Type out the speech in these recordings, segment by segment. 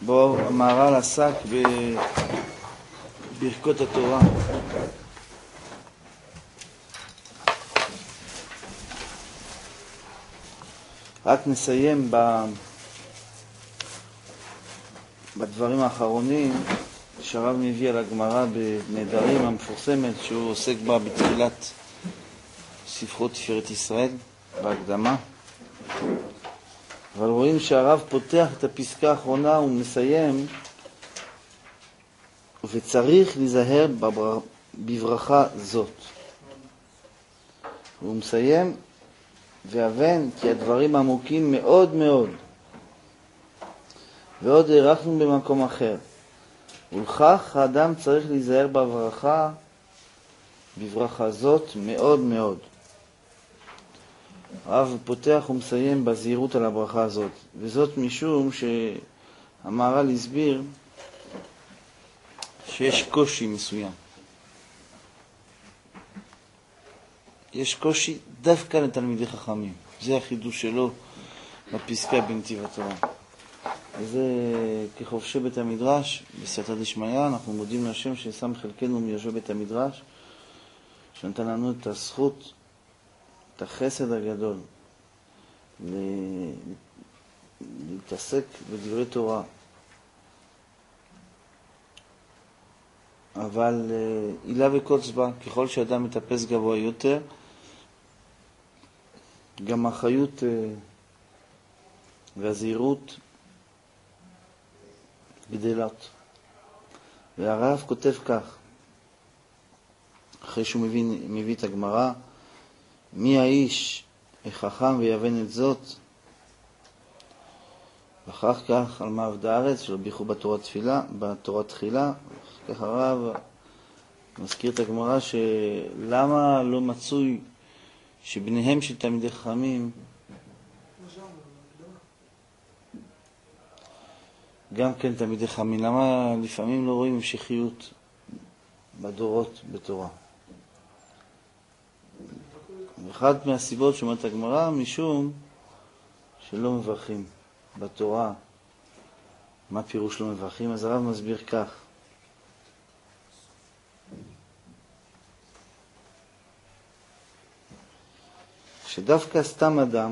בו המהר"ל עסק בברכות התורה. רק נסיים בדברים האחרונים שהרב מביא על הגמרא בנדרים המפורסמת שהוא עוסק בה בתחילת ספרות תפארת ישראל בהקדמה. אבל רואים שהרב פותח את הפסקה האחרונה ומסיים, וצריך להיזהר בברכה זאת. הוא מסיים, והבן כי הדברים עמוקים מאוד מאוד, ועוד הערכנו במקום אחר, ולכך האדם צריך להיזהר בברכה זאת מאוד מאוד. הרב פותח ומסיים בזהירות על הברכה הזאת, וזאת משום שהמהר"ל הסביר שיש קושי מסוים. יש קושי דווקא לתלמידי חכמים. זה החידוש שלו בפסקה בנתיב התורה. וזה כחובשי בית המדרש, בסייעתא דשמיא, אנחנו מודים להשם ששם חלקנו מיושבי בית המדרש, שנתן לנו את הזכות, את החסד הגדול, להתעסק בדברי תורה. אבל עילה וקוץ בה, ככל שאדם מטפס גבוה יותר, גם האחריות והזהירות גדלות. והרב כותב כך, אחרי שהוא מביא את הגמרא, מי האיש החכם ויבן את זאת, ואחר כך על מה עבדה הארץ, שלא ביחו בתורה תחילה. כך הרב מזכיר את הגמרא שלמה לא מצוי שבניהם של תלמידי חכמים גם כן תלמידי חכמים, למה לפעמים לא רואים המשכיות בדורות בתורה. ואחת מהסיבות שאומרת הגמרא, משום שלא מברכים בתורה. מה פירוש לא מברכים? אז הרב מסביר כך, שדווקא סתם אדם,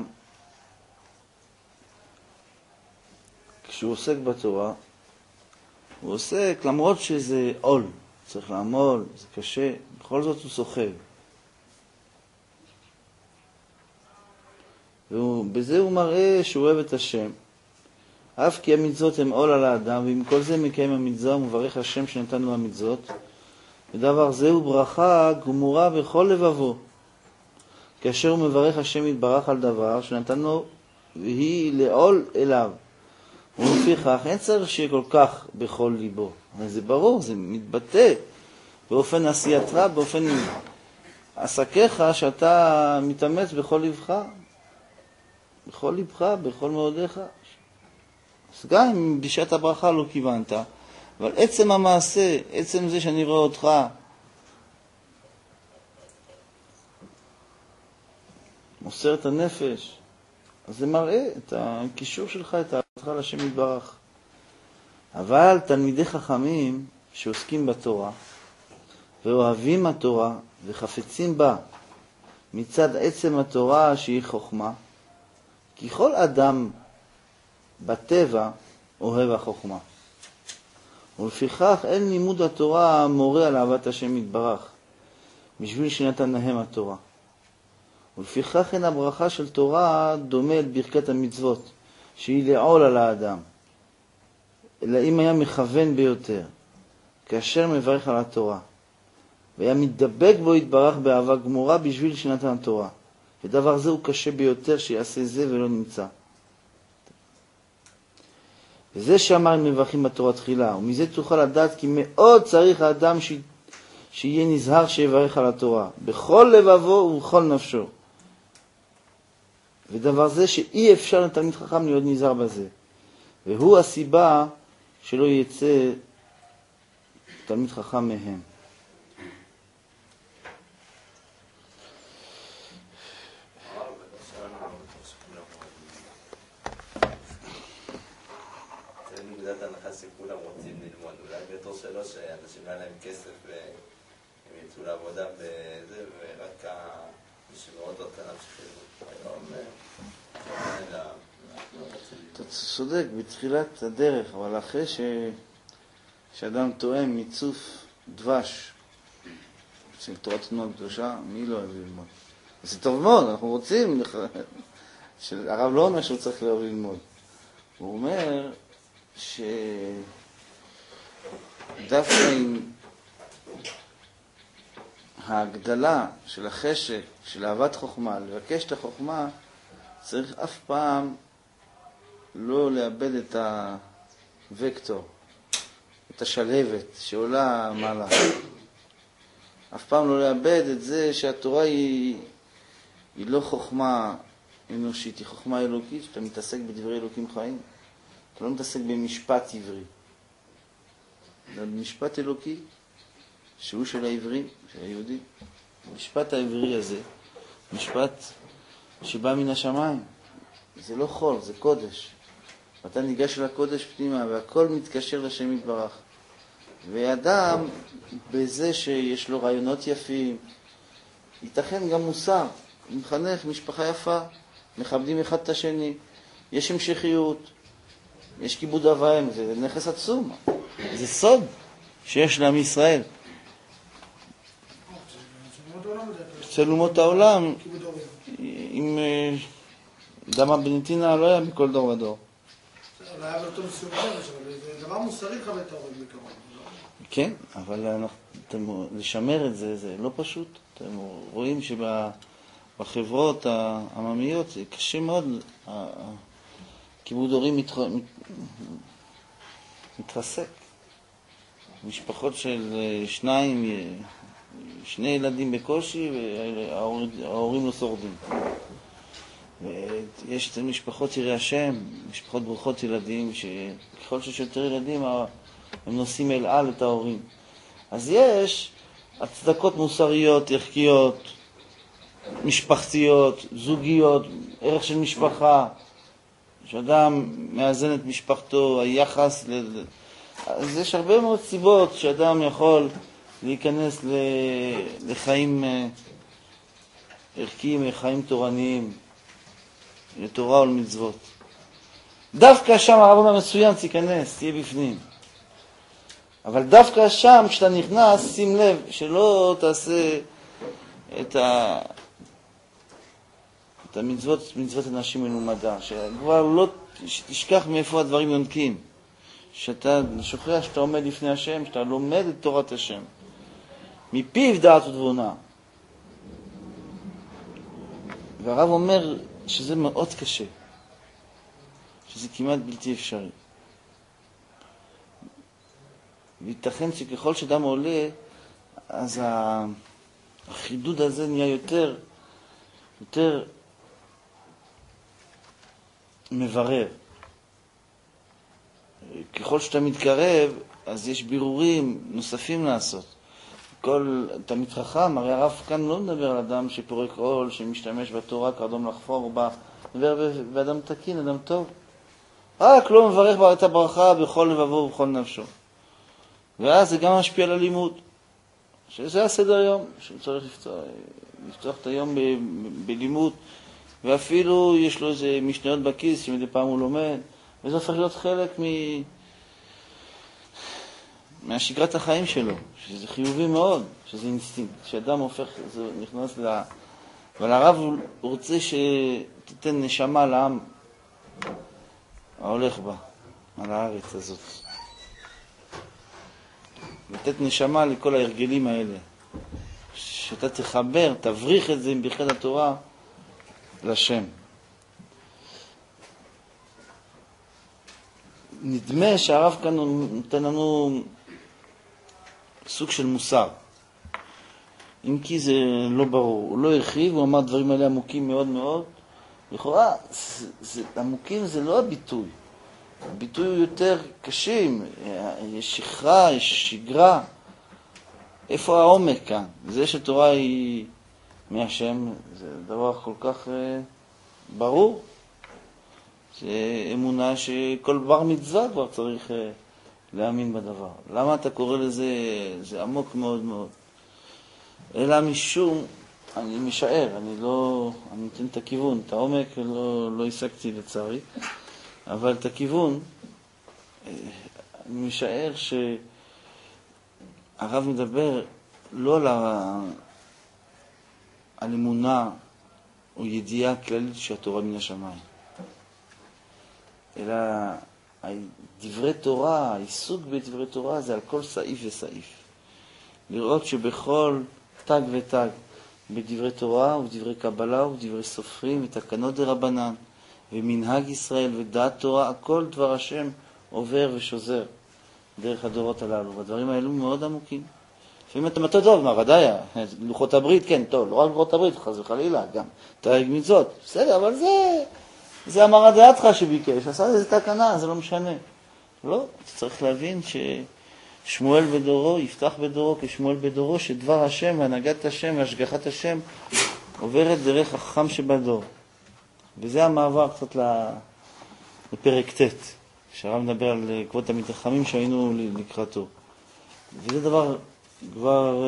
כשהוא עוסק בתורה, הוא עוסק למרות שזה עול, צריך לעמול, זה קשה, בכל זאת הוא סוחב. ובזה הוא מראה שהוא אוהב את השם. אף כי המצוות הם עול על האדם, ועם כל זה מקיים המצווה ומברך השם שנתן לו המצוות. ודבר זה הוא ברכה גמורה בכל לבבו. כאשר הוא מברך השם יתברך על דבר שנתן לו והיא לעול אליו. ולפיכך אין צריך שיהיה כל כך בכל ליבו. אבל זה ברור, זה מתבטא באופן עשייתך, באופן עסקיך, שאתה מתאמץ בכל לבך. בכל לבך, בכל מאודיך. אז גם אם בשעת הברכה לא כיוונת, אבל עצם המעשה, עצם זה שאני רואה אותך, מוסר את הנפש, אז זה מראה את הקישור שלך, את אהבתך לשם יתברך. אבל תלמידי חכמים שעוסקים בתורה, ואוהבים התורה, וחפצים בה, מצד עצם התורה שהיא חוכמה, כי כל אדם בטבע אוהב החוכמה. ולפיכך אין לימוד התורה מורה על אהבת השם יתברך, בשביל שנתן להם התורה. ולפיכך אין הברכה של תורה דומה אל ברכת המצוות, שהיא לעול על האדם. אלא אם היה מכוון ביותר, כאשר מברך על התורה, והיה מתדבק בו יתברך באהבה גמורה בשביל שנתן התורה. ודבר זה הוא קשה ביותר שיעשה זה ולא נמצא. וזה שאמר הם מברכים בתורה תחילה, ומזה תוכל לדעת כי מאוד צריך האדם שיהיה נזהר שיברך על התורה, בכל לבבו ובכל נפשו. ודבר זה שאי אפשר לתלמיד חכם להיות נזהר בזה. והוא הסיבה שלא יצא תלמיד חכם מהם. נקודת ההנחה להם כסף והם יצאו לעבודה בזה, ורק מי שמאוד רצה להמשיך היום, אתה צודק בתחילת הדרך, אבל אחרי שאדם טועם מיצוף דבש של תורת תנועה קדושה, מי לא אוהב ללמוד? זה טוב מאוד, אנחנו רוצים, הרב לא אומר שהוא צריך לאהוב ללמוד. הוא אומר שדווקא עם ההגדלה של החשק, של אהבת חוכמה, לבקש את החוכמה, צריך אף פעם לא לאבד את הוקטור, את השלהבת שעולה מעלה. אף פעם לא לאבד את זה שהתורה היא לא חוכמה אנושית, היא חוכמה אלוקית, שאתה מתעסק בדברי אלוקים חיים. אתה לא מתעסק במשפט עברי. זה משפט אלוקי, שהוא של העברים, של היהודים. המשפט העברי הזה, משפט שבא מן השמיים. זה לא חול, זה קודש. אתה ניגש לקודש פנימה, והכל מתקשר לשם יתברך. ואדם, בזה שיש לו רעיונות יפים, ייתכן גם מוסר. מחנך משפחה יפה, מכבדים אחד את השני, יש המשכיות, יש כיבוד אב ואם, זה נכס עצום. זה סוד שיש לעם ישראל. אצל אומות העולם, עם דמה בנתינה לא היה מכל דור ודור. לא היה באותו מסוג אבל זה דבר מוסרי לכבד את ההורים בעיקרון. כן, אבל לשמר את זה, זה לא פשוט. אתם רואים שבחברות העממיות זה קשה מאוד, כיבוד הורים מתרסק. משפחות של שני ילדים בקושי, וההורים לא שורדים. ויש את משפחות יראי השם, משפחות ברוכות ילדים, שככל שיש יותר ילדים, הם נושאים אל על את ההורים. אז יש הצדקות מוסריות, ערכיות, משפחתיות, זוגיות, ערך של משפחה, שאדם מאזן את משפחתו, היחס אז יש הרבה מאוד סיבות שאדם יכול להיכנס לחיים ערכיים, לחיים תורניים, לתורה ולמצוות. דווקא שם הרב אומר מצוין, תיכנס, תהיה בפנים. אבל דווקא שם, כשאתה נכנס, שים לב שלא תעשה את המצוות אנשים מלומדה, שכבר לא תשכח מאיפה הדברים יונקים. שאתה שוכח שאתה עומד לפני השם, שאתה לומד את תורת השם. מפיו דעת ותבונה. והרב אומר שזה מאוד קשה. שזה כמעט בלתי אפשרי. וייתכן שככל שאדם עולה, אז החידוד הזה נהיה יותר מברר. ככל שאתה מתקרב, אז יש בירורים נוספים לעשות. תלמיד חכם, הרי הרב כאן לא מדבר על אדם שפורק עול, שמשתמש בתורה כאדום לחפור בה, מדבר באדם תקין, אדם טוב. רק לא מברך את הברכה בכל לבבו ובכל נפשו. ואז זה גם משפיע על הלימוד. שזה הסדר יום, שצריך לפתוח את היום בלימוד, ואפילו יש לו איזה משניות בכיס שמדי פעם הוא לומד, וזה הופך להיות חלק מהשגרת החיים שלו, שזה חיובי מאוד, שזה אינסטינקט, שאדם הופך, זה נכנס אבל הרב רוצה שתיתן נשמה לעם ההולך בה, על הארץ הזאת. לתת נשמה לכל ההרגלים האלה, שאתה תחבר, תבריך את זה עם ברכת התורה לשם. נדמה שהרב כאן נותן לנו סוג של מוסר. אם כי זה לא ברור. הוא לא הרחיב, הוא אמר דברים האלה עמוקים מאוד מאוד. לכאורה, עמוקים זה לא הביטוי. הביטוי הוא יותר קשים. יש שכרה, יש שגרה. איפה העומק כאן? זה שתורה היא מהשם, זה דבר כל כך ברור. זה אמונה שכל בר מצווה כבר צריך להאמין בדבר. למה אתה קורא לזה, זה עמוק מאוד מאוד. אלא משום, אני משער, אני נותן את הכיוון, את העומק לא השגתי לצערי, אבל את הכיוון, אני משער שהרב מדבר לא על אמונה או ידיעה כללית שהתורה מן השמיים, אלא דברי תורה, העיסוק בדברי תורה זה על כל סעיף וסעיף. לראות שבכל תג ותג בדברי תורה ובדברי קבלה ובדברי סופרים ותקנות דרבנן ומנהג ישראל ודעת תורה, הכל דבר השם עובר ושוזר דרך הדורות הללו. והדברים האלו מאוד עמוקים. לפעמים אתה מתא טוב, מה ודאי, לוחות הברית, כן, טוב, לא רק לוחות הברית, חס וחלילה, גם תרי"ג מצוות, בסדר, אבל זה אמר דעתך שביקש, עשה איזה תקנה, זה לא משנה. לא, אתה צריך להבין ששמואל בדורו, יפתח בדורו כשמואל בדורו, שדבר השם והנהגת השם והשגחת השם עוברת דרך החכם שבדור. וזה המעבר קצת לפרק ט', שהרב מדבר על כבוד תלמיד חכמים שהיינו לקראתו. וזה דבר כבר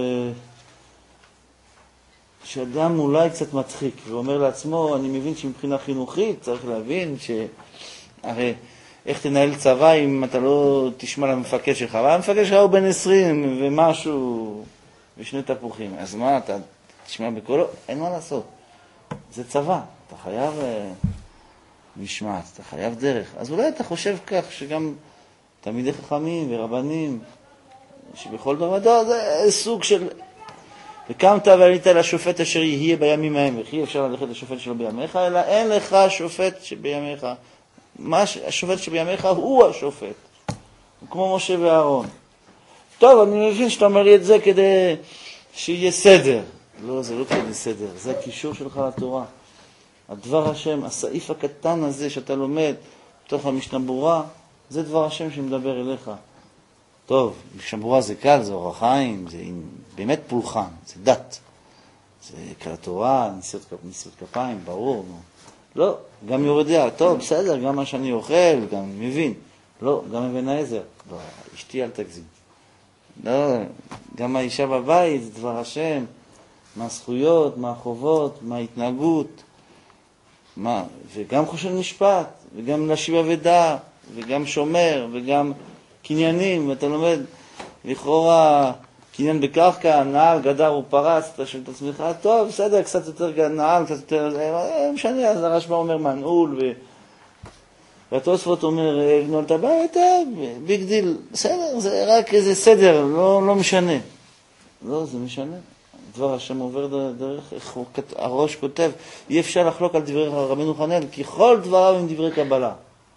שאדם אולי קצת מצחיק, ואומר לעצמו, אני מבין שמבחינה חינוכית צריך להבין הרי איך תנהל צבא אם אתה לא תשמע למפקד שלך, אבל המפקד שלך הוא בן 20 ומשהו ושני תפוחים, אז מה, אתה תשמע בקולו? אין מה לעשות, זה צבא, אתה חייב משמעת, אתה חייב דרך. אז אולי אתה חושב כך שגם תלמידי חכמים ורבנים שבכל דבר ודור זה סוג של וקמת ועלית לשופט אשר יהיה בימים ההם, וכי אפשר ללכת לשופט שלו בימיך, אלא אין לך שופט שבימיך. השופט שבימיך הוא השופט, כמו משה ואהרון. טוב, אני מבין שאתה אומר לי את זה כדי שיהיה סדר. לא, זה לא כדי סדר, זה הקישור שלך לתורה. הדבר השם, הסעיף הקטן הזה שאתה לומד בתוך המשנה ברורה, זה דבר השם שמדבר אליך. טוב, משנה ברורה זה קל, זה אורח חיים, זה באמת פולחן, זה דת. זה כל התורה, נשיאות כפיים, ברור. לא, גם יורדיה, טוב, בסדר, גם מה שאני אוכל, גם מבין. לא, גם אבן העזר. לא, אשתי אל תגזים. לא, גם האישה בבית, זה דבר השם, מה הזכויות, מה החובות, מה ההתנהגות, וגם חושן משפט, וגם להשיב אבדה, וגם שומר, וגם קניינים, ואתה לומד לכאורה קניין בקרקע, נעל, גדר ופרס, אתה שואל את עצמך, טוב, בסדר, קצת יותר נעל, קצת יותר, משנה, אז הרשב"א אומר מנעול, והתוספות אומר, לבנו את הבית, ביג דיל, בסדר, זה רק איזה סדר, לא משנה. לא, זה משנה. דבר השם עובר דרך, איך הראש כותב, אי אפשר לחלוק על דברי רבנו חננאל, כי כל דבריו הם דברי קבלה.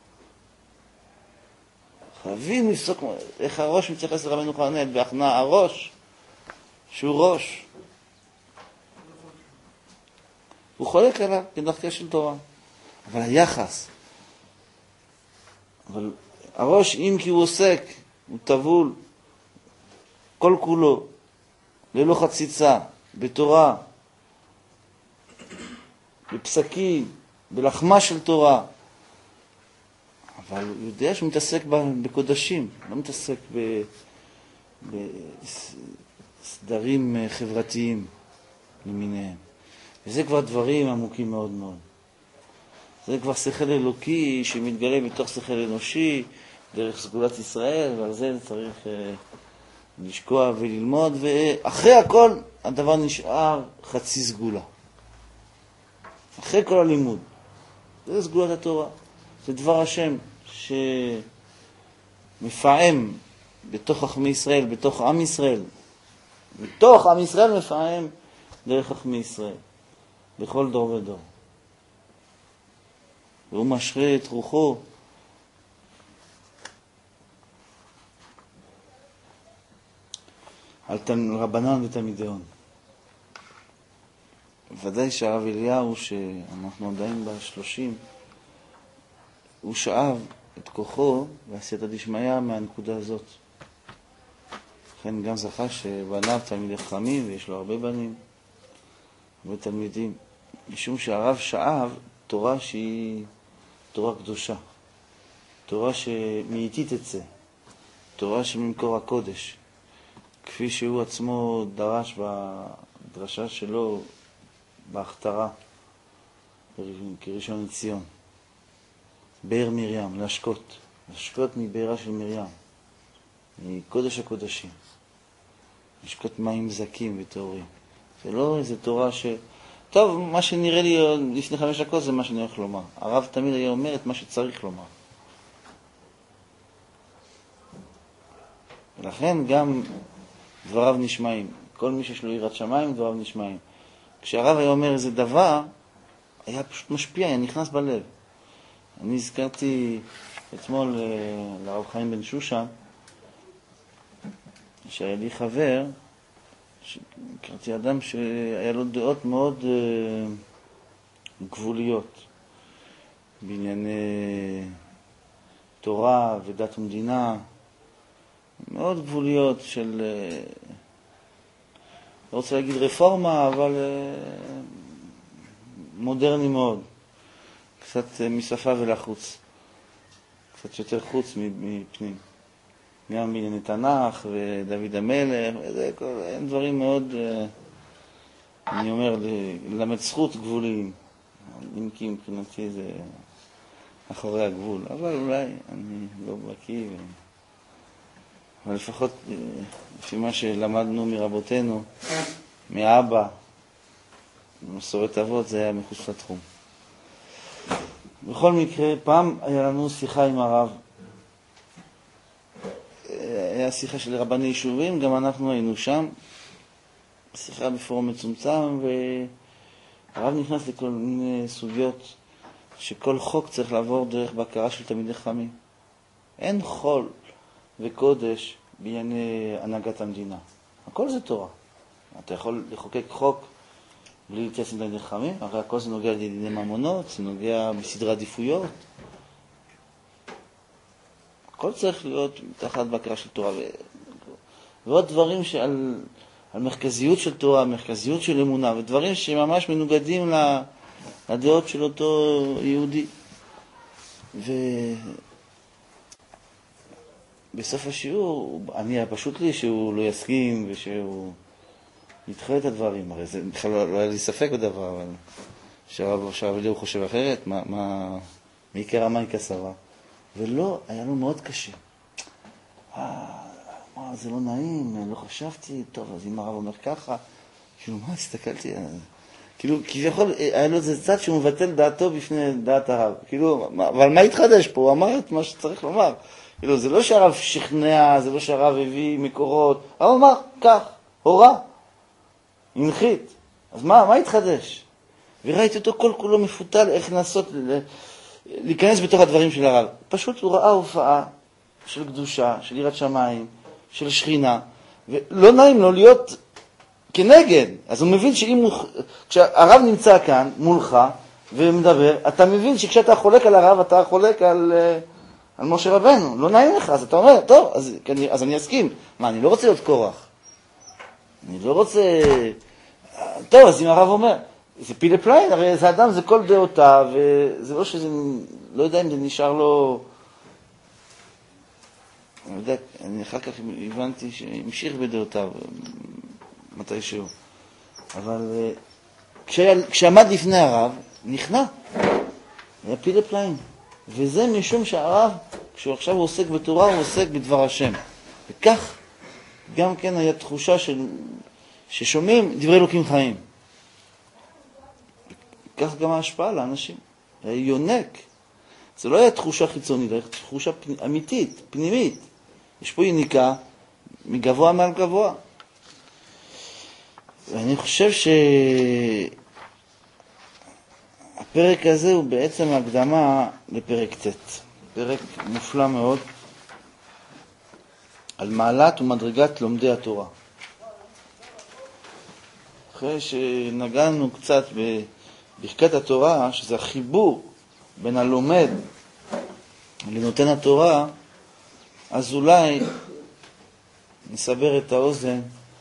חייבים לפסוק איך הראש מתייחס לרבנו חננאל, בהכנעה הראש, שהוא ראש. הוא חולק עליו כדרכי של תורה. אבל היחס, אבל הראש, אם כי הוא עוסק, הוא טבול, כל כולו, ללא חציצה, בתורה, בפסקים, בלחמה של תורה, אבל הוא יודע שהוא מתעסק בקודשים, לא מתעסק בסדרים חברתיים למיניהם. וזה כבר דברים עמוקים מאוד מאוד. זה כבר שכל אלוקי שמתגלה בתוך שכל אנושי, דרך סגולת ישראל, ועל זה צריך לשקוע וללמוד, ואחרי הכל הדבר נשאר חצי סגולה. אחרי כל הלימוד. זה סגולת התורה. זה דבר השם שמפעם בתוך חכמי ישראל, בתוך עם ישראל. בתוך עם ישראל מפעם דרך חכמי ישראל. בכל דור ודור. והוא משרה את רוחו על רבנן ותלמידיון. ודאי שהרב אליהו, שאנחנו עדיין ב-30, הוא שאב את כוחו ועשייתא דשמיא מהנקודה הזאת. לכן גם זכה שבניו תלמידי חכמים, ויש לו הרבה בנים ותלמידים, משום שהרב שאב תורה שהיא תורה קדושה, תורה שמאיטית את זה, תורה שממקור הקודש, כפי שהוא עצמו דרש בדרשה שלו בהכתרה כראשון לציון. באר מרים, להשקות מבארה של מרים, מקודש הקודשים, לשקות מים זקים וטהורים. זה לא איזו תורה טוב, מה שנראה לי לפני 5 דקות זה מה שאני הולך לומר. הרב תמיד היה אומר את מה שצריך לומר. ולכן גם דבריו נשמעים. כל מי שיש לו יראת שמיים, דבריו נשמעים. כשהרב היה אומר איזה דבר, היה פשוט משפיע, היה נכנס בלב. אני הזכרתי אתמול לרב חיים בן שושן, שהיה לי חבר, הכרתי אדם שהיה לו דעות מאוד גבוליות בענייני תורה ודת ומדינה, מאוד גבוליות של, לא רוצה להגיד רפורמה, אבל מודרני מאוד, קצת משפה ולחוץ, קצת יותר חוץ מפנים. גם בענייני תנ"ך ודוד המלך, הם דברים מאוד, אני אומר, למד זכות גבוליים. אם כי מבחינתי זה אחורי הגבול, אבל אולי אני לא בקיא. אבל לפחות לפי מה שלמדנו מרבותינו, מאבא, במסורת אבות, זה היה מחוץ לתחום. בכל מקרה, פעם היה לנו שיחה עם הרב. היה שיחה של רבני יישובים, גם אנחנו היינו שם. שיחה בפורום מצומצם, והרב נכנס לכל מיני סוגיות שכל חוק צריך לעבור דרך בקרה של תלמידי חכמים. אין חול וקודש בענייני הנהגת המדינה. הכל זה תורה. אתה יכול לחוקק חוק בלי להתייעץ עם תלמידי חכמים, הרי הכל זה נוגע לדיני ממונות, זה נוגע בסדרי עדיפויות. הכל צריך להיות תחת בקרה של תורה. ועוד דברים שעל מרכזיות של תורה, מרכזיות של אמונה, ודברים שממש מנוגדים לדעות של אותו יהודי. ובסוף השיעור, אני היה פשוט לי שהוא לא יסכים ושהוא ידחה את הדברים. הרי זה בכלל לא היה לי ספק בדבר, אבל שהרב אליהו חושב אחרת, מי קרא מה כסרה. ולא, היה לו מאוד קשה. זה לא נעים, לא חשבתי, טוב, אז אם הרב אומר ככה, כאילו, מה, הסתכלתי, כאילו, כביכול, היה לו איזה צד שהוא מבטל דעתו בפני דעת הרב, כאילו, אבל מה התחדש פה? הוא אמר את מה שצריך לומר. כאילו, זה לא שהרב שכנע, זה לא שהרב הביא מקורות, הרב אמר, כך, הורה, הנחית. אז מה התחדש? וראיתי אותו כל כולו מפותל, איך לנסות להיכנס בתוך הדברים של הרב. פשוט הוא ראה הופעה של קדושה, של יראת שמיים, של שכינה, ולא נעים לו להיות כנגד. אז הוא מבין כשהרב נמצא כאן מולך ומדבר, אתה מבין שכשאתה חולק על הרב, אתה חולק על משה רבנו. לא נעים לך, אז אתה אומר, טוב, אז אני אסכים. מה, אני לא רוצה להיות קורח. אני לא רוצה... טוב, אז אם הרב אומר, זה פילה פליין, הרי זה אדם, זה כל דעותיו, וזה לא שזה, לא יודע אם זה נשאר לו... אני יודע, אני אחר כך הבנתי שהמשיך בדעותיו מתישהו. אבל כשעמד לפני הרב, נכנע. היה פילה פליין. וזה משום שהרב, כשהוא עכשיו עוסק בתורה, הוא עוסק בדבר השם. וכך גם כן היה תחושה ששומעים דברי אלוקים חיים. כך גם ההשפעה לאנשים. היה יונק. זה לא היה תחושה חיצונית, זה היה תחושה אמיתית, פנימית. יש פה יניקה מגבוה מעל גבוה. ואני חושב שהפרק הזה הוא בעצם הקדמה לפרק ט'. פרק מופלא מאוד על מעלת ומדרגת לומדי התורה. אחרי שנגענו קצת בברכת התורה, שזה החיבור בין הלומד לנותן התורה, אז אולי נסבר את האוזן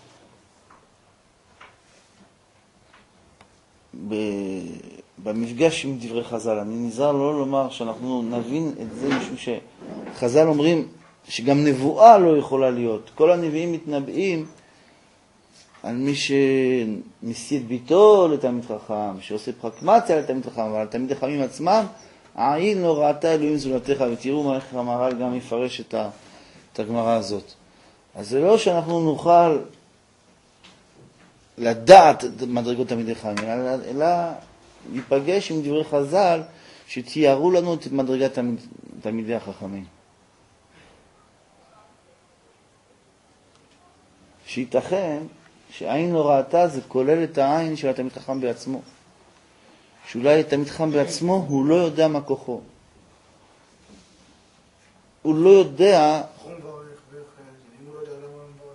במפגש עם דברי חז"ל. אני נזהר לא לומר שאנחנו נבין את זה משום שחז"ל אומרים שגם נבואה לא יכולה להיות. כל הנביאים מתנבאים על מי שמסיא את ביתו לתלמיד חכם, שעושה פרקמציה לתלמיד חכם, אבל התלמידי חכמים עצמם, העין לא ראתה אלוהים זולתך, ותראו מה איך המהר"ל גם יפרש את הגמרא הזאת. אז זה לא שאנחנו נוכל לדעת את מדרגות תלמידי חכמים, אלא להיפגש עם דברי חז"ל שתיארו לנו את מדרגת תלמידי החכמים. שייתכן שהעין לא ראתה זה כולל את העין של התלמיד חכם בעצמו. שאולי התלמיד חכם בעצמו הוא לא יודע מה כוחו. הוא לא יודע... יכול לברך, אם הוא לא יודע למה הוא מברך.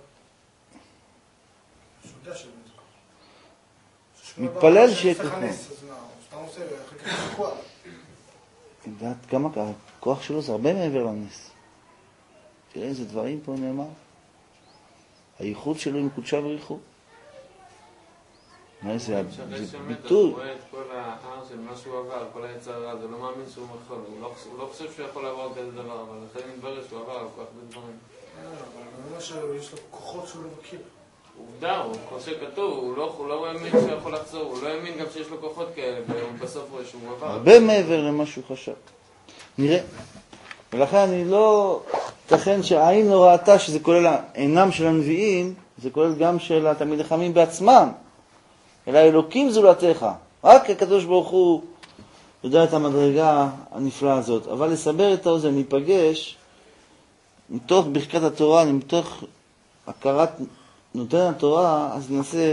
שהוא יודע שזה מתפלל שיהיה כוחו. אז מה, הוא סתם עושה, אחרי כך שכוח. יודעת כמה הכוח שלו זה הרבה מעבר לנס. תראה איזה דברים פה נאמר. הייחוד שלו עם קודשה בריחו. מה זה ביטוי? הוא רואה את כל ההר של מה שהוא עבר, כל היצר הרע, זה לא מאמין שהוא יכול, הוא לא חושב שהוא יכול לעבור כזה דבר, אבל אחרי מתברר שהוא עבר על כל כך בדברים. אבל ממש יש לו כוחות שהוא לא מכיר. עובדה, הוא כמו שכתוב, הוא לא האמין שהוא יכול לחזור, הוא לא האמין גם שיש לו כוחות כאלה, והוא בסוף רואה שהוא עבר. הרבה מעבר למה שהוא חשב. נראה. ולכן אני לא... תכן שהעין לא ראתה שזה כולל העינם של הנביאים, זה כולל גם של התלמידי חכמים בעצמם. אלא אלוקים זולתך. רק הקדוש ברוך הוא יודע את המדרגה הנפלאה הזאת. אבל לסבר את האוזן, ניפגש מתוך ברכת התורה, מתוך הכרת נותן התורה, אז ננסה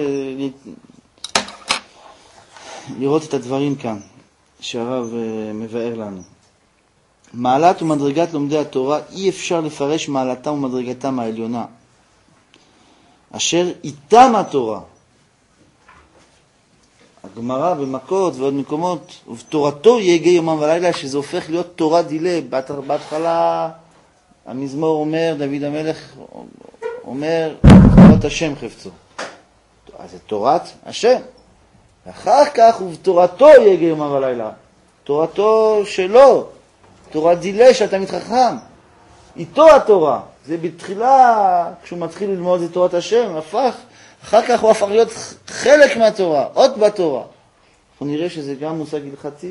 לראות את הדברים כאן שהרב מבאר לנו. מעלת ומדרגת לומדי התורה אי אפשר לפרש מעלתם ומדרגתם העליונה, אשר איתם התורה. הגמרא במכות ועוד מקומות, ובתורתו יהגה יומם ולילה, שזה הופך להיות תורה דילה. בהתחלה המזמור אומר, דוד המלך אומר, תורת השם חפצו. אז זה תורת השם. ואחר כך, ובתורתו יהגה יומם ולילה. תורתו שלו, תורה דילה שאתה מתחכם. איתו התורה. זה בתחילה, כשהוא מתחיל ללמוד את תורת השם, אחר כך הוא הפך להיות חלק מהתורה, עוד בתורה. אנחנו נראה שזה גם מושג הלכתי.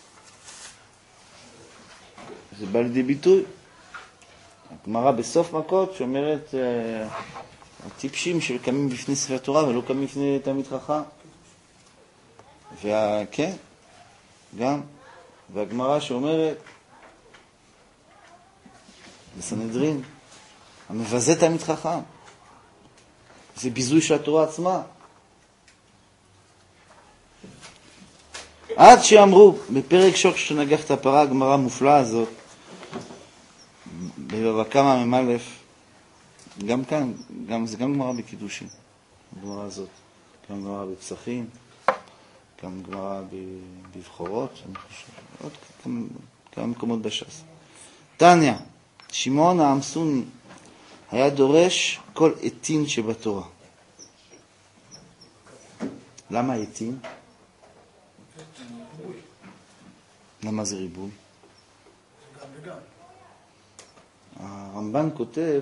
זה בא לידי ביטוי. הגמרא בסוף מכות שאומרת, הטיפשים שקמים בפני ספר תורה ולא קמים בפני תלמיד חכם. כן, גם. והגמרא שאומרת, בסנהדרין, המבזה תלמיד חכם. זה ביזוי של התורה עצמה. עד שאמרו, בפרק שוק שנגח את הפרה, הגמרא המופלאה הזאת, בבבא קמא מ"א, גם כאן, זה גם גמרא בקידושין, הגמרא הזאת. גם גמרא בפסחים, גם גמרא בבחורות, אני חושב, עוד כמה מקומות בש"ס. תניא, שמעון העמסוני היה דורש כל עתין שבתורה. למה עתין? למה זה ריבוי? גם וגם. הרמב"ן כותב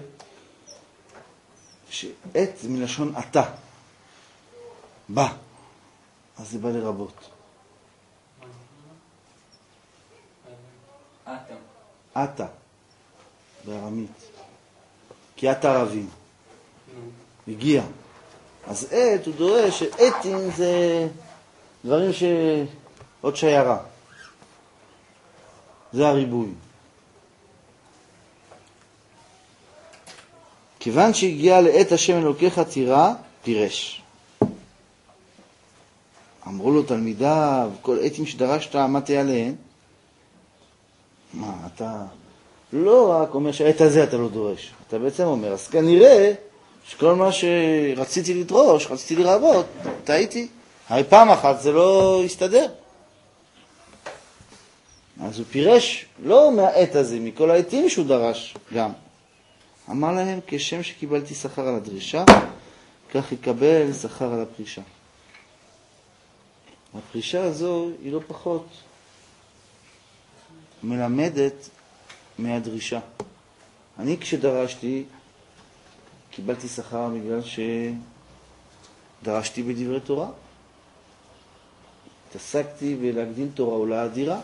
שעת זה מלשון עתה. בא. אז זה בא לרבות. עתה. בארמית. כי אתה רבים. הגיע. אז עת הוא דורש שעתין זה דברים עוד שיירה. זה הריבוי. כיוון שהגיע לעת השם אלוקיך תירא, פירש. אמרו לו תלמידיו, כל עתים שדרשת, מה תהיה להן? מה, אתה לא רק אומר שהעת הזה אתה לא דורש. אתה בעצם אומר, אז כנראה שכל מה שרציתי לדרוש, רציתי לרבות, טעיתי. הרי פעם אחת זה לא יסתדר. אז הוא פירש לא מהעת הזה, מכל העתים שהוא דרש גם. אמר להם, כשם שקיבלתי שכר על הדרישה, כך יקבל שכר על הפרישה. הפרישה הזו היא לא פחות מלמדת מהדרישה. אני כשדרשתי, קיבלתי שכר בגלל שדרשתי בדברי תורה. התעסקתי בלהגדיל תורה עולה אדירה.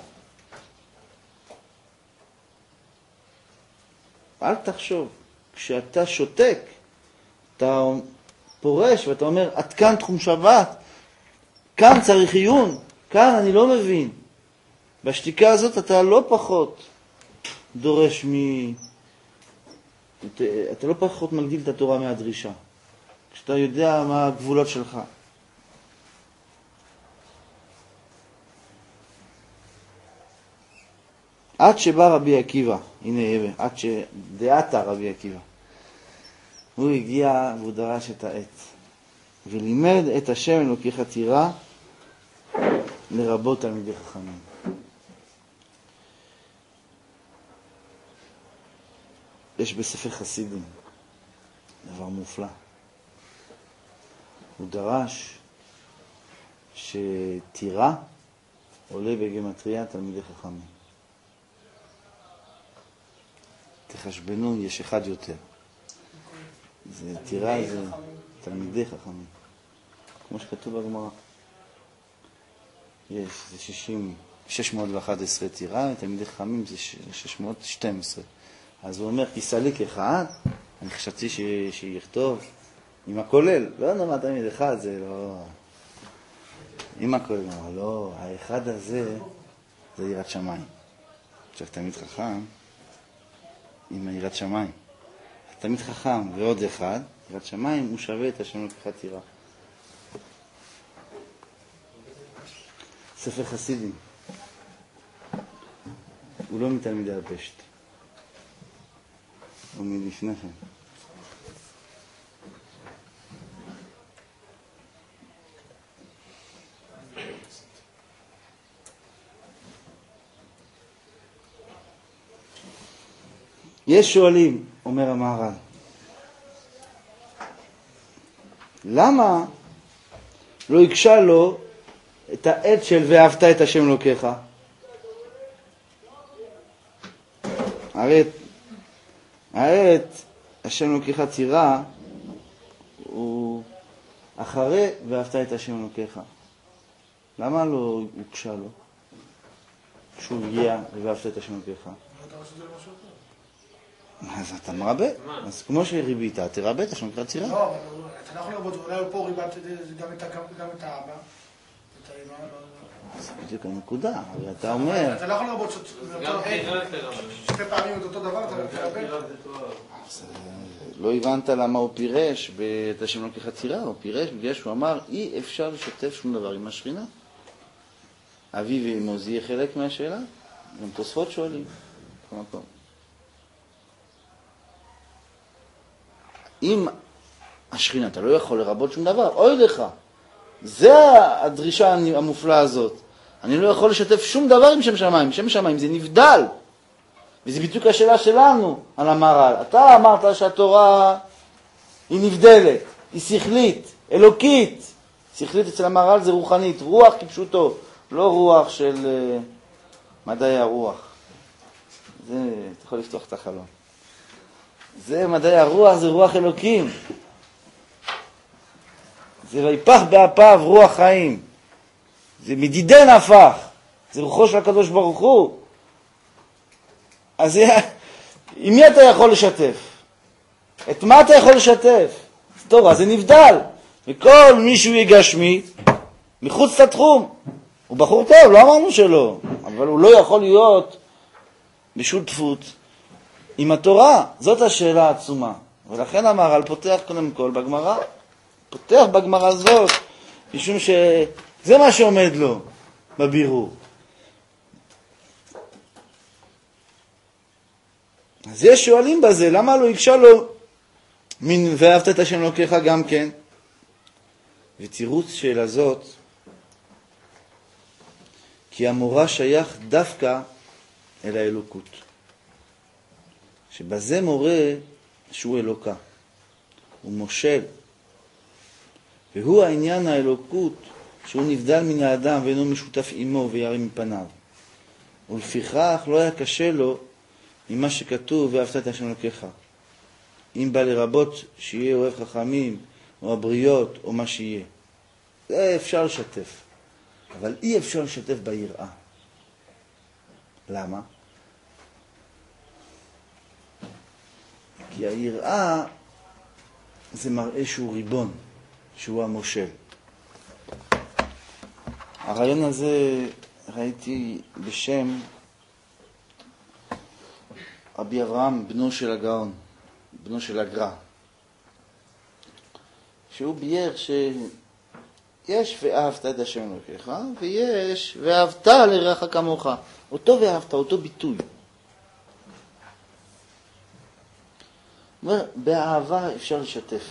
אל תחשוב, כשאתה שותק, אתה פורש ואתה אומר, עד כאן תחום שבת, כאן צריך עיון, כאן אני לא מבין. בשתיקה הזאת אתה לא פחות דורש אתה לא פחות מגדיל את התורה מהדרישה. כשאתה יודע מה הגבולות שלך. עד שבא רבי עקיבא, הנה עד שדעתה רבי עקיבא. הוא הגיע והוא דרש את העט. ולימד את השם אלוקיך תירא לרבות תלמידי חכמים. יש בספר חסידים דבר מופלא. הוא דרש שתירא עולה בגימטריה תלמידי חכמים. תחשבנו, יש אחד יותר. תירא זה תלמידי חכמים. כמו שכתוב בגמרא. יש, זה 611 תירא, תלמידי חכמים זה 612. אז הוא אומר, תסליק אחד, אני חשבתי שיכתוב עם הכולל. לא נאמר תמיד אחד, זה לא... עם הכולל, לא, האחד הזה זה יראת שמיים. עכשיו תלמיד חכם עם היראת שמיים. תלמיד חכם ועוד אחד, יראת שמיים, הוא שווה את השם אלוקיך תירא. ספר חסידים. הוא לא מתלמידי הפשט. הוא מלפני כן. יש שואלים, אומר המהר"ל, למה לא הקשה לו את העט של ואהבת את השם אלוקיך? העט, השם אלוקיך תירא, הוא אחרי ואהבת את השם אלוקיך. למה לא הוקשה לו? כשהוא הגיע ואהבת את השם אלוקיך. אז אתה מרבה. אז כמו שריבית, תרבה את השם אלוקיך תירא. לא, אבל אתה לא יכול לרבות, אולי פה ריבת גם את האבא, את האמא. זה בדיוק הנקודה, אבל אתה אומר... אתה לא יכול לרבות שתי פעמים את אותו דבר, אתה תרבה. לא הבנת למה הוא פירש את השם אלוקיך תירא, הוא פירש בגלל שהוא אמר, אי אפשר לשתף שום דבר עם השכינה. אבי ואמו זה יהיה חלק מהשאלה, גם תוספות שואלים. במקום. אם השכינה, אתה לא יכול לרבות שום דבר, אוי לך. זה הדרישה המופלאה הזאת. אני לא יכול לשתף שום דבר עם שם שמיים. שם שמיים זה נבדל. וזה בדיוק השאלה שלנו על המהר"ל. אתה אמרת שהתורה היא נבדלת, היא שכלית, אלוקית. שכלית אצל המהר"ל זה רוחנית, רוח כפשוטו, לא רוח של מדעי הרוח. זה, אתה יכול לפתוח את החלום. זה מדעי הרוח, זה רוח אלוקים. זה ויפח באפיו רוח חיים. זה מדידי נפח. זה רוחו של הקדוש ברוך הוא. אז עם מי אתה יכול לשתף? את מה אתה יכול לשתף? תורה זה נבדל. וכל מישהו יגשמי מחוץ לתחום. הוא בחור טוב, לא אמרנו שלא. אבל הוא לא יכול להיות בשותפות עם התורה. זאת השאלה העצומה. ולכן המהר"ל פותח קודם כל בגמרא. פותח בגמרא הזאת, משום שזה מה שעומד לו בבירור. אז יש שואלים בזה, למה לא הקשה לו מן ואהבת את השם אלוקיך גם כן? ותירוץ שאלה זאת, כי המורא שייך דווקא אל האלוקות. שבזה מורה שהוא אלוקה, הוא מושל. והוא העניין האלוקות שהוא נבדל מן האדם ואינו משותף עמו וירא מפניו. ולפיכך לא היה קשה לו עם מה שכתוב ואהבת את השם אלוקיך. אם בא לרבות שיהיה אוהב חכמים או הבריות או מה שיהיה. זה אפשר לשתף. אבל אי אפשר לשתף ביראה. למה? כי היראה זה מראה שהוא ריבון, שהוא המושל. הרעיון הזה ראיתי בשם רבי אברהם, בנו של הגאון, בנו של הגר"א, שהוא ביאר שיש ואהבת את השם אלוקיך, ויש ואהבת לרעך כמוך. אותו ואהבת, אותו ביטוי. אומר, באהבה אפשר לשתף.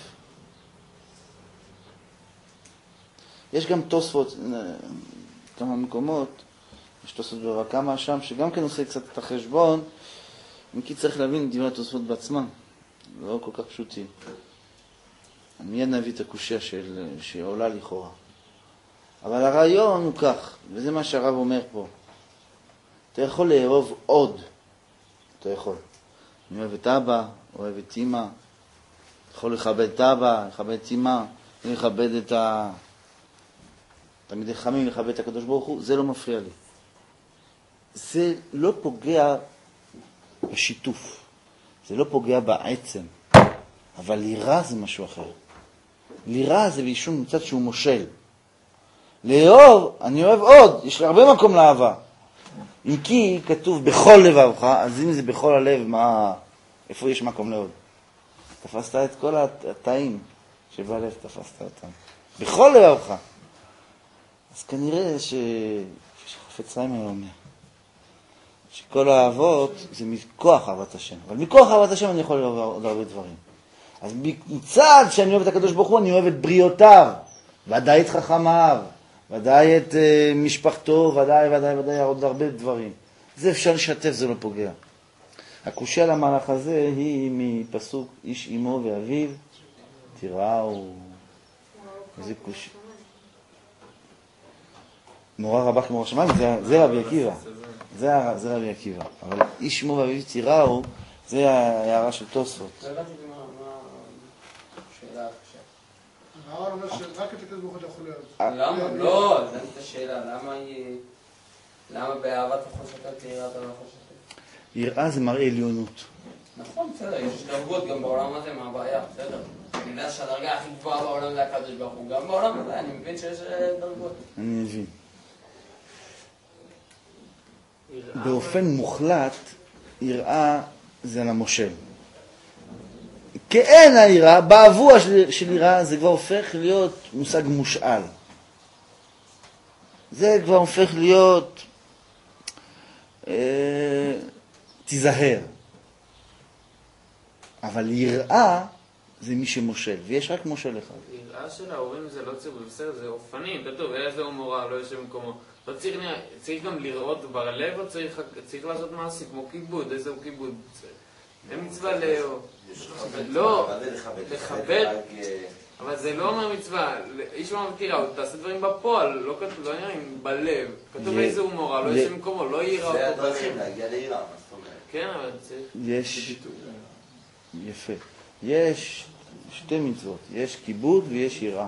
יש גם תוספות, כמה מקומות, יש תוספות בבא קמא שם, שגם כן עושה קצת את החשבון, אם כי צריך להבין את דברי התוספות בעצמם, לא כל כך פשוטים. מיד נביא את הקושיה שעולה לכאורה. אבל הרעיון הוא כך, וזה מה שהרב אומר פה. אתה יכול לאהוב עוד, אתה יכול. אני אוהב את אבא, אוהב את אמא, יכול לכבד את אבא, לכבד את אמא, לכבד את תלמידי חכמים, לכבד את הקדוש ברוך הוא, זה לא מפריע לי. זה לא פוגע בשיתוף, זה לא פוגע בעצם, אבל לירה זה משהו אחר. לירה זה בישום מצד שהוא מושל. לאהוב, אני אוהב עוד, יש לי הרבה מקום לאהבה. אם כי כתוב בכל לבבך, אז אם זה בכל הלב, איפה יש מקום לעוד? תפסת את כל התאים שבלב, תפסת אותם. בכל לבבך. אז כנראה שחפץ חיים היה אומר, שכל האהבות זה מכוח אהבת השם. אבל מכוח אהבת השם אני יכול לאהוב עוד הרבה דברים. אז מצד שאני אוהב את הקדוש ברוך הוא, אני אוהב את בריאותיו, ודאי את חכמיו, ודאי את משפחתו, ודאי עוד הרבה דברים. זה אפשר לשתף, זה לא פוגע. הקושיה למהלך הזה היא מפסוק איש אמו ואביו, תיראו, איזה קושיה. מורה רבה כמו ראש שמיים, זה רבי עקיבא. זה רבי עקיבא. אבל איש אמו ואביו תיראו, זה ההערה של תוספות. לא הבנתי מה השאלה עכשיו. הרב אומר שרק את הקדוש ברוך הוא אתה יכול להיות. למה? לא, הבנתי את השאלה. למה באהבת החושטת ליראה אתה לא יכול לשתף? יראה זה מראה עליונות. נכון, בסדר, יש דרגות גם בעולם הזה, מה הבעיה? בסדר. אני יודע שהדרגה הכי גבוהה בעולם זה הקדוש ברוך הוא. גם בעולם הזה, אני מבין שיש דרגות. אני מבין. באופן מוחלט, יראה זה למושל. כאין היראה, באבוע של יראה, זה כבר הופך להיות מושג מושאל. זה כבר הופך להיות תיזהר. אבל יראה זה מי שמושל, ויש רק מושל אחד. יראה של ההורים זה לא צריך, בסדר, זה אופנים, כתוב, איזה מורה, לא יושב במקומו. לא צריך גם לראות בלב, או צריך לעשות מעשי, כמו כיבוד, איזה הוא כיבוד. אין מצווה לא, לכבד, אבל זה לא אומר מצווה, איש מה מכירה, תעשה דברים בפועל, לא כתוב, לא נראה בלב, כתוב איזה הוא מורה, לא יושב במקומו, לא ייראה אותו בלב. זה הדרכים להגיע ליראה, מה זאת אומרת? כן, אבל צריך... יש, יפה, יש שתי מצוות, יש כיבוד ויש יראה.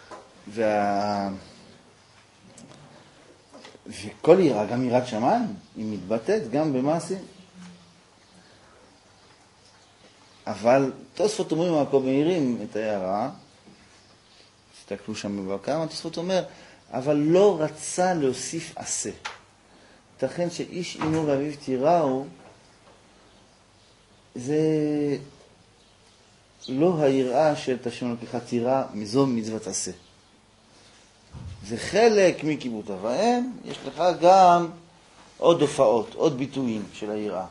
וכל יראה, גם יראת שמיים, היא מתבטאת גם במעשים. אבל תוספות אומרים מהפה מאירים את היראה, תסתכלו שם בבא קמא, תוספות אומר, אבל לא רצה להוסיף עשה. ייתכן שאיש אמו ואביו תיראו, זה לא היראה של השם אלוקיך תירא, מזו מצוות עשה. זה חלק מכיבוד אב ואם, יש לך גם עוד הופעות, עוד ביטויים של היראה.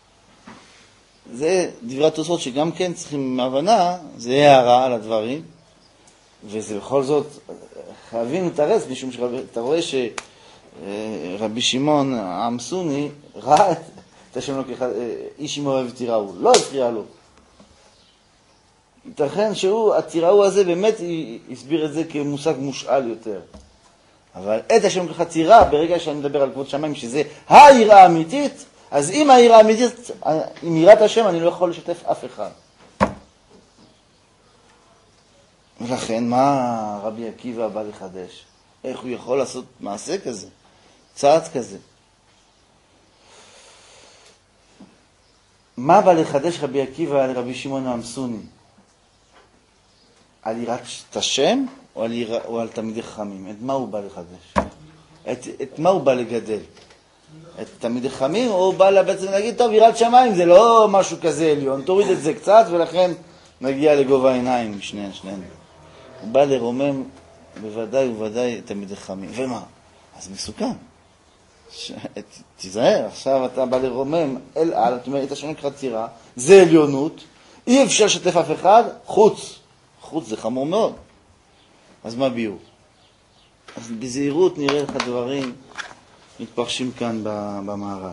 זה דברי התוספות שגם כן צריכים מהבנה, זה הערה על הדברים, וזה בכל זאת חייבים לתרץ, משום שאתה רואה שרבי שמעון העמסוני ראה את השם אלוקיך, איש אמו ואביו תיראו, לא הפריע לו. ייתכן שהוא, התיראו הזה באמת הסביר את זה כמושג מושאל יותר. אבל את השם אלוקיך תירא, ברגע שאני מדבר על כבוד שמיים, שזה היראה האמיתית, אז אם היראה אמיתית, עם יראת השם אני לא יכול לשתף אף אחד. ולכן מה רבי עקיבא בא לחדש? איך הוא יכול לעשות מעשה כזה? צעד כזה? מה בא לחדש רבי עקיבא על רבי שמעון העמסוני? על יראת השם או על תלמידי חכמים? את מה הוא בא לחדש? את מה הוא בא לגדל? את תלמידי חכמים, או הוא בא בעצם להגיד, טוב, יראת שמיים זה לא משהו כזה עליון, תוריד את זה קצת ולכן נגיע לגובה העיניים, שנינו. הוא בא לרומם בוודאי ובוודאי תלמידי חכמים. ומה? אז מסוכן. תיזהר, עכשיו אתה בא לרומם אל על, זאת אומרת, השם נקרא טירה, זה עליונות, אי אפשר לשתף אף אחד, חוץ זה חמור מאוד. אז מה ביור? אז בזהירות נראה לך דברים מתפרשים כאן במערב.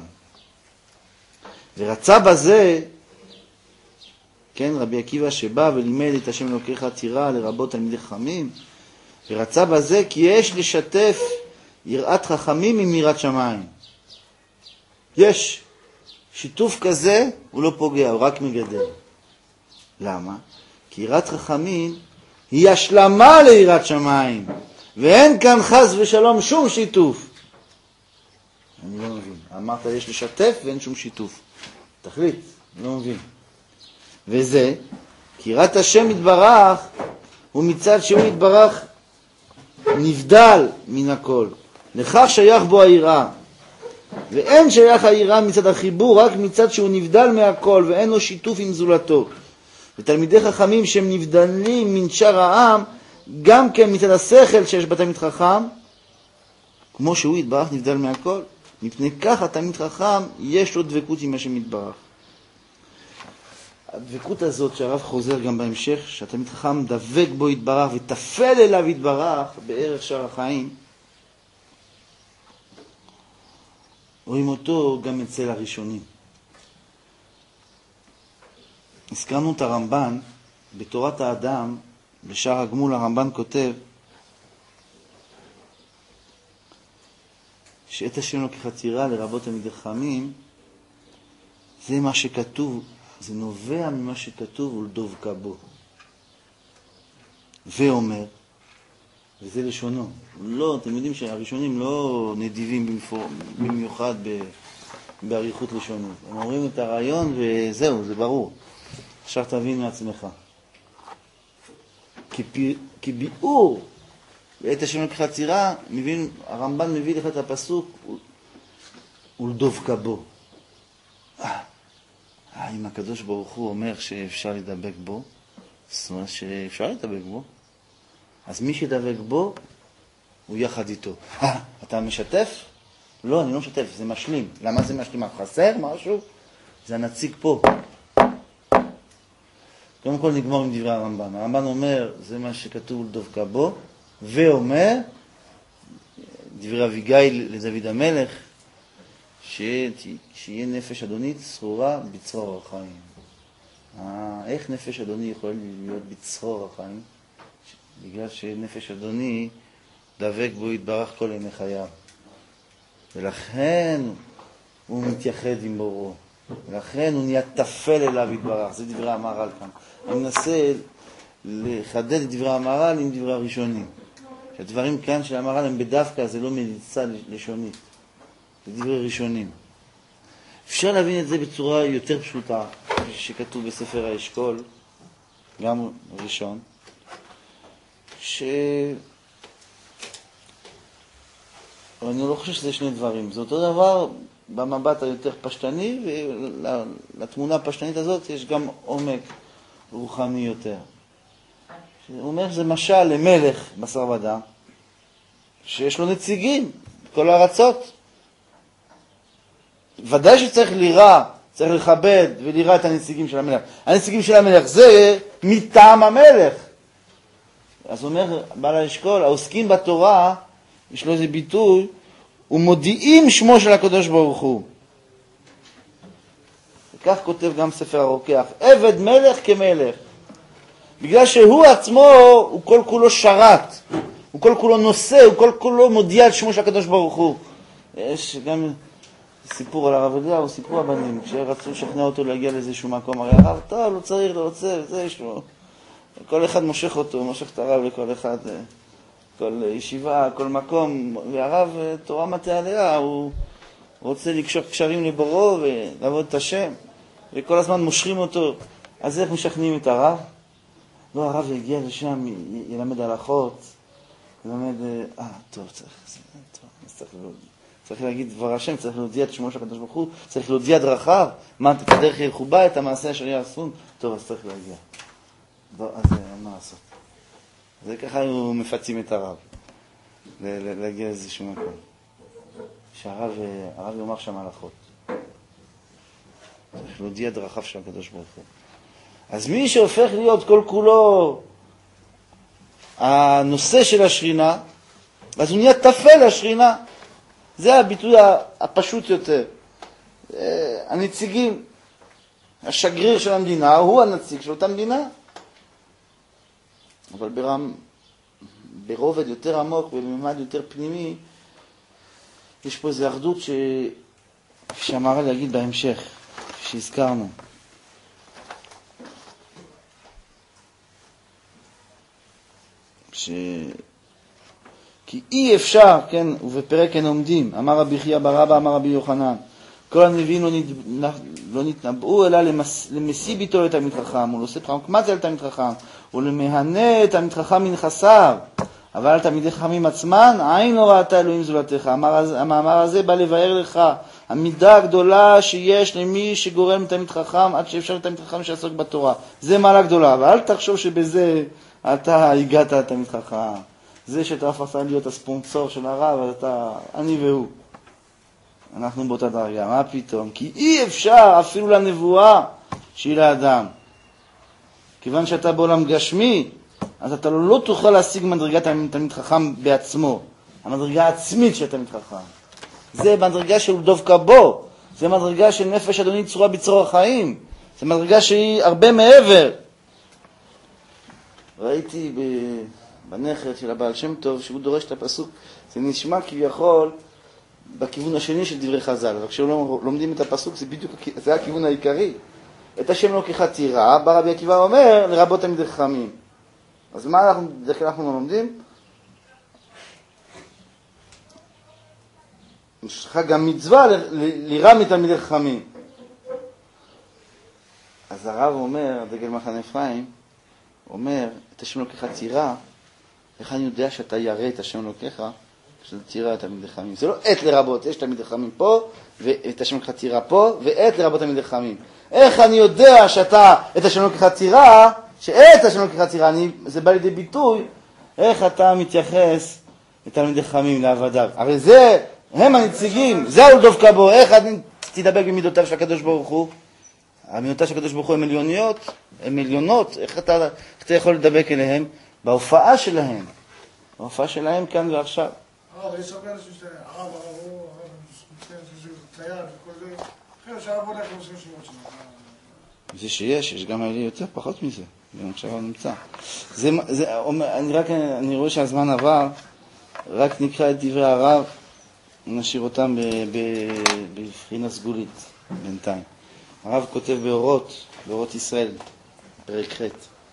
ורצה בזה, כן, רבי עקיבא שבא ולימד את השם אלוקיך טירה לרבות תלמידי חכמים, ורצה בזה כי יש לשתף יראת חכמים עם יראת שמיים. יש שיתוף כזה, הוא לא פוגע, הוא רק מגדל. למה? כי יראת חכמים היא השלמה ליראת שמיים, ואין כאן חס ושלום שום שיתוף. אני לא מבין. אמרת יש לשתף ואין שום שיתוף. תחליט, לא מבין. וזה, כי יראת השם יתברך, הוא מצד שהוא יתברך נבדל מן הכל. לכך שייך בו היראה. ואין שייך היראה מצד החיבור, רק מצד שהוא נבדל מהכל ואין לו שיתוף עם זולתו. ותלמידי חכמים שהם נבדלים מן שאר העם, גם כן מצד השכל שיש בתלמיד חכם, כמו שהוא יתברך נבדל מהכל, מפני כך התלמיד חכם יש לו דבקות עם השם יתברך. הדבקות הזאת שהרב חוזר גם בהמשך, שהתלמיד חכם דבק בו יתברך ותפל אליו יתברך בערך שאר החיים, רואים אותו גם אצל הראשונים. הזכרנו את הרמב"ן, בתורת האדם, בשער הגמול הרמב"ן כותב, שאת השם אלוקיך טירה לרבות תלמידי חכמים, זה מה שכתוב, זה נובע ממה שכתוב ולדבק בו. ואומר, וזה לשונו, לא, אתם יודעים שהראשונים לא נדיבים במיוחד בעריכות לשונית. הם אומרים את הרעיון וזהו, זה ברור. עכשיו תבין מעצמך. כי ביאור ואת השם אלוקיך טירה, הרמב"ן מביא לך את הפסוק ולדבק בו. אם הקדוש ברוך הוא אומר שאפשר לדבק בו, זאת אומרת שאפשר לדבק בו, אז מי שדבק בו הוא יחד איתו. אתה משתף? לא, אני לא משתף, זה משלים. למה זה משלים? חסר משהו? זה הנציג פה. קודם כל נגמור עם דברי הרמב"ן. הרמב"ן אומר, זה מה שכתוב לדבק בו, ואומר, דברי אביגיל לדוד המלך, שיהיה נפש אדוני צרורה בצרור החיים. איך נפש אדוני יכול להיות בצרור החיים? בגלל שנפש אדוני דבק בו יתברך כל ימי חייו. ולכן הוא מתייחד עם בוראו. ולכן הוא נהיה תפל אליו יתברך. זה דברי המהר"ל כאן. אני מנסה לחדד את דברי המהר"ל עם דברי הראשונים. שהדברים כאן של המהר"ל הם בדווקא, זה לא מליצה לשונית. זה דברי ראשונים. אפשר להבין את זה בצורה יותר פשוטה, שכתוב בספר האשכול, גם ראשון, אני לא חושב שזה שני דברים. זה אותו דבר במבט היותר פשטני, ולתמונה הפשטנית הזאת יש גם עומק רוחני יותר. הוא אומר שזה משל למלך בשר ודם, שיש לו נציגים, כל הארצות. ודאי שצריך ליראה, צריך לכבד וליראה את הנציגים של המלך. הנציגים של המלך זה מטעם המלך. אז הוא אומר, בעל האשכול, העוסקים בתורה, יש לו איזה ביטוי, ומודיעים שמו של הקדוש ברוך הוא. וכך כותב גם ספר הרוקח, עבד מלך כמלך. בגלל שהוא עצמו, הוא כל כולו שרת, הוא כל כולו נושא, הוא כל כולו מודיע על שמו של הקדוש ברוך הוא. יש גם, סיפור על הרב אליהו, סיפור הבנים, כשרצו לשכנע אותו להגיע לאיזשהו מקום, הרי הרב, טוב, לא צריך, לא רוצה, וזה יש לו. כל אחד מושך אותו, מושך את הרב לכל אחד, כל ישיבה, כל מקום, והרב, תורה מטה עליה, הוא רוצה לקשור קשרים לבורו ולעבוד את השם, וכל הזמן מושכים אותו. אז איך משכנעים את הרב? לא, הרב יגיע לשם, ילמד הלכות, ילמד, טוב, צריך להגיד דבר השם, צריך להודיע את שמו של הקדוש ברוך הוא, צריך להודיע דרכיו, מה, את הדרך ילכו בה, את המעשה אשר יעשון, טוב, אז צריך להגיע. אז מה לעשות? זה ככה היו מפצים את הרב, להגיע לאיזשהו מקום. שהרב יאמר שם הלכות. צריך להודיע דרכיו של הקדוש ברוך הוא. אז מי שהופך להיות כל כולו הנושא של השכינה, אז הוא נהיה תפל לשכינה. זה הביטוי הפשוט יותר. הנציגים, השגריר של המדינה, הוא הנציג של אותה מדינה. אבל ברובד יותר עמוק, בממד יותר פנימי, יש פה איזו אחדות שאמרה להגיד בהמשך, שהזכרנו. כי אי אפשר, כן, ובפרק אין עומדים, אמר רבי חייא בר אבא, אמר רבי יוחנן, כל הנביאים לא נתנבאו אלא למסיא ביתו לתלמיד חכם, ולעושה פרקמציה לתלמיד חכם, ולמהנה את תלמיד חכם מנכסיו, אבל תלמידי חכמים עצמן, עין לא ראתה אלוהים זולתך. המאמר הזה בא לבאר לך המידה הגדולה שיש למי שגורם לתלמיד חכם, עד שאפשר לתלמיד חכם שיעסוק בתורה. זה מעלה גדולה, אבל אל תחשוב שבזה אתה הגעת לתלמיד חכם. זה שאתה הפכת להיות הספונסור של הרב, אז אתה, אני והוא. אנחנו באותה דרגה, מה פתאום? כי אי אפשר אפילו לנבואה שהיא לאדם. כיוון שאתה בעולם גשמי, אז אתה לא תוכל להשיג מדרגת תלמיד חכם בעצמו. המדרגה העצמית של תלמיד חכם. זה מדרגה של דווקא בו. זה מדרגה של נפש אדוני צורה בצרור החיים. זה מדרגה שהיא הרבה מעבר. ראיתי בנכד של הבעל שם טוב, שהוא דורש את הפסוק, זה נשמע כביכול בכיוון השני של דברי חז"ל. אבל כשלומדים את הפסוק, זה הכיוון העיקרי. את השם לוקחה תירא, בא רבי עקיבא אומר, לרבות תלמידי חכמים. אז מה אנחנו לומדים? יש לך גם מצווה לירא מתלמידי חכמים. אז הרב אומר, דגל מחנה אפרים, אומר, את השם לוקחה תירא, איך אני יודע שאתה ירא את השם לוקחה? שזה תירא את תלמידי חכמים. זה לא עת לרבות, יש תלמידי חכמים פה, ואת השם לוקחה תירא פה, ועת לרבות תלמידי חכמים. איך אני יודע שאתה את השם לוקחה תירא, שעת השם לוקחה תירא, זה בא לידי ביטוי, איך אתה מתייחס לתלמידי חכמים, לעבדיו. הרי זה, הם הנציגים, זה הוא דווקא בו, איך אני תדבק במידותיו של הקדוש ברוך הוא? המידותיו של הקדוש ברוך הוא הן עליונות, איך אתה יכול לדבק אליהם? בהופעה שלהם, בהופעה שלהם כאן ועכשיו. הרב, יש הרבה אנשים שאתה, הרב, הוא, צייד וכל זה, אחרי שהרב הולך לעושים שמות שלנו. זה יש גם היה לי יותר, פחות מזה, גם עכשיו הוא נמצא. אני רואה שהזמן עבר, רק נקרא את דברי הרב, נשאיר אותם בבחינה סגולית בינתיים. הרב כותב באורות ישראל, פרק ח'.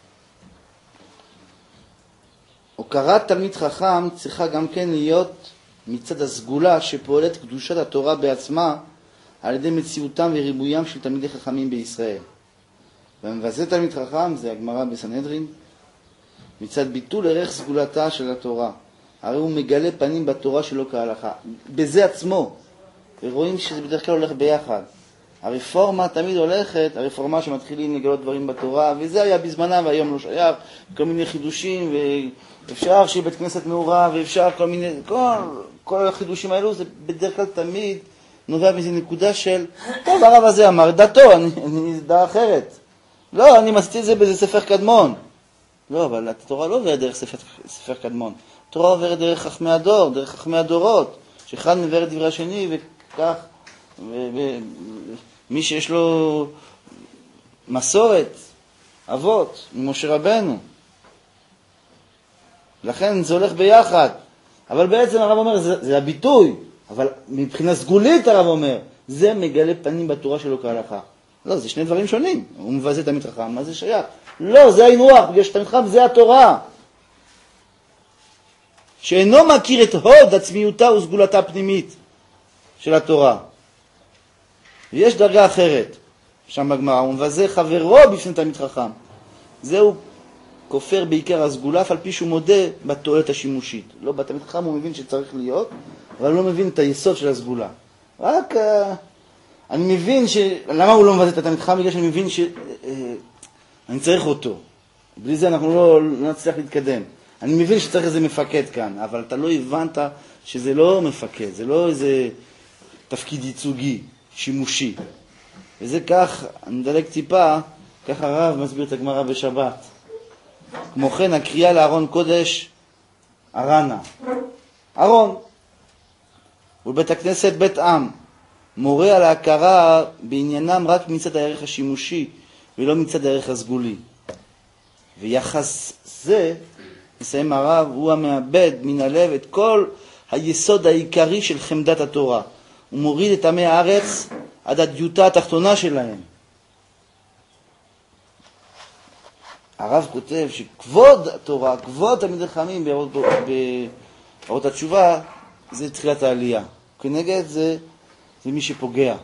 הוקרת תלמיד חכם צריכה גם כן להיות מצד הסגולה שפועלת קדושת התורה בעצמה על ידי מציאותם וריבוים של תלמידי חכמים בישראל. והמבזה תלמיד חכם, זה הגמרא בסנהדרין, מצד ביטול ערך סגולתה של התורה. הרי הוא מגלה פנים בתורה שלא כהלכה. בזה עצמו. ורואים שזה בדרך כלל הולך ביחד. הרפורמה תמיד הולכת, הרפורמה שמתחילים לגלות דברים בתורה, וזה היה בזמנה והיום לא שייך, כל מיני חידושים, ואפשר שיהיה בית כנסת מעורב, ואפשר כל מיני, כל החידושים האלו, זה בדרך כלל תמיד נובע מזה נקודה של, טוב, הרב הזה אמר דתו, אני דעה אחרת. לא, אני מסתיר את זה באיזה ספר קדמון. לא, אבל התורה לא עוברת דרך ספר קדמון. התורה עוברת דרך חכמי הדור, דרך חכמי הדורות, שאחד מבר את דברי השני, וכך, מי שיש לו מסורת, אבות, ממשה רבנו. לכן זה הולך ביחד. אבל בעצם הרב אומר, זה הביטוי. אבל מבחינה סגולית הרב אומר, זה מגלה פנים בתורה שלו כהלכה. לא, זה שני דברים שונים. הוא מבזה תלמיד חכם, מה זה שייך? לא, זה עין רוח, בגלל שתלמיד חכם זה התורה. שאינו מכיר את הוד עצמיותה וסגולתה הפנימית של התורה. ויש דרגה אחרת, שם בגמרא, הוא מבזה חברו בפני תלמיד חכם. זהו כופר בעיקר הסגולה, אף על פי שהוא מודה בתועלת השימושית. לא בתלמיד חכם הוא מבין שצריך להיות, אבל הוא לא מבין את היסוד של הסגולה. רק אני מבין למה הוא לא מבזה את התלמיד חכם? בגלל שאני מבין שאני צריך אותו. בלי זה אנחנו לא נצליח להתקדם. אני מבין שצריך איזה מפקד כאן, אבל אתה לא הבנת שזה לא מפקד, זה לא איזה תפקיד ייצוגי, שימושי. וזה כך, אני מדלג טיפה, כך הרב מסביר את הגמרא בשבת. כמו כן, הקריאה לארון קודש, ארנה. ארון. ובית הכנסת בית עם. מורה על ההכרה בעניינם רק מצד הערך השימושי, ולא מצד הערך הסגולי. ויחס זה, מסיים הרב, הוא המאבד מן הלב את כל היסוד העיקרי של חמדת התורה. הוא מוריד את עמי הארץ עד הדיוטה התחתונה שלהם. הרב כותב שכבוד התורה, כבוד תלמידי חכמים באורות התשובה, זה תחילת העלייה. כנגד זה מי שפוגע.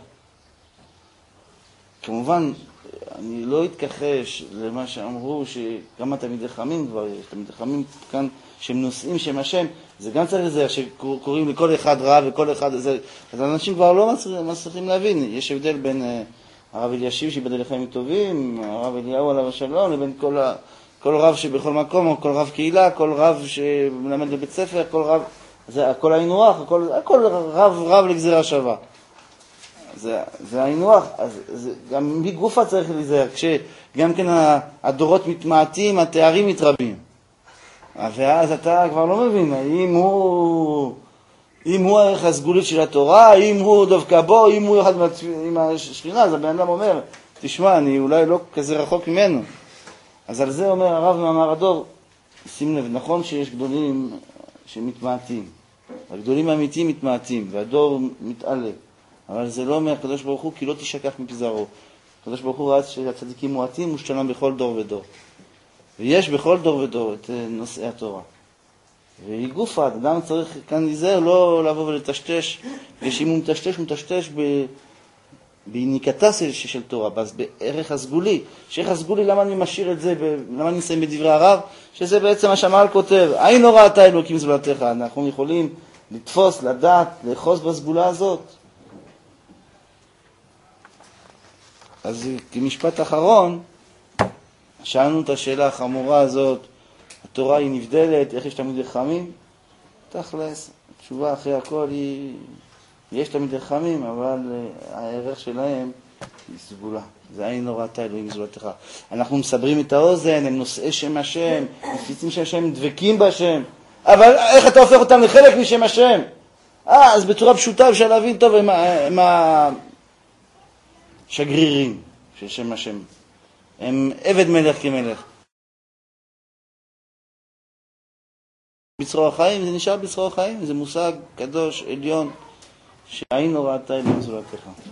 כמובן, אני לא אתכחש למה שאמרו שכמה תלמידי חכמים כבר יש, תלמידי חכמים כאן שהם נושאים שם השם, זה גם צריך לזה שקוראים לכל אחד רב וכל אחד זה, אז אנשים כבר לא מצליחים להבין. יש הבדל בין הרב אלישיב שיבדל לחיים טובים, הרב אליהו עליו השלום, לבין כל רב שבכל מקום, או כל רב קהילה, כל רב שמלמד בבית ספר, כל רב, זה הכל העין רוח, הכל רב לגזירה שווה. זה העין רוח, אז גם מגופה צריך להיזהר, כשגם כן הדורות מתמעטים, התארים מתרבים. ואז אתה כבר לא מבין, אם הוא הערך הסגולית של התורה, אם הוא דווקא בו, אם הוא אחד עם השכינה, אז הבן אדם אומר, תשמע, אני אולי לא כזה רחוק ממנו. אז על זה אומר הרב מאמר הדור, שים לב, נכון שיש גדולים שמתמעטים, הגדולים האמיתיים מתמעטים, והדור מתעלה, אבל זה לא אומר הקדוש ברוך הוא, כי לא תשכח מפזרו. הקדוש ברוך הוא ראה שהצדיקים מועטים ושלם בכל דור ודור. ויש בכל דור ודור את נושאי התורה. והיא גופה, אדם צריך כאן להיזהר, לא לבוא ולטשטש, ושאם הוא מטשטש, הוא מטשטש בניקתה של תורה, אז בערך הסגולי. שערך הסגולי, למה אני משאיר את זה, למה אני מסיים בדברי הרב? שזה בעצם השמעל כותב, עין לא ראתה אלוקים זולתך. אנחנו יכולים לתפוס, לדעת, לאחוז בסגולה הזאת. אז כמשפט אחרון, שאלנו את השאלה החמורה הזאת, התורה היא נבדלת, איך יש תלמידי חכמים? תכלס, התשובה אחרי הכל היא, יש תלמידי חכמים, אבל הערך שלהם היא סגולה. זה עין לא ראתה אלוהים זולתך. אנחנו מסברים את האוזן, הם נושאי שם השם, מפיצים שם השם, דבקים בשם, אבל איך אתה הופך אותם לחלק משם השם? אז בצורה פשוטה אפשר להבין טוב, הם השגרירים של שם השם. הם עבד מלך כמלך. בצרור החיים, זה נשאר בצרור החיים, זה מושג קדוש, עליון, שעין לא ראתה אלוהים זולתך.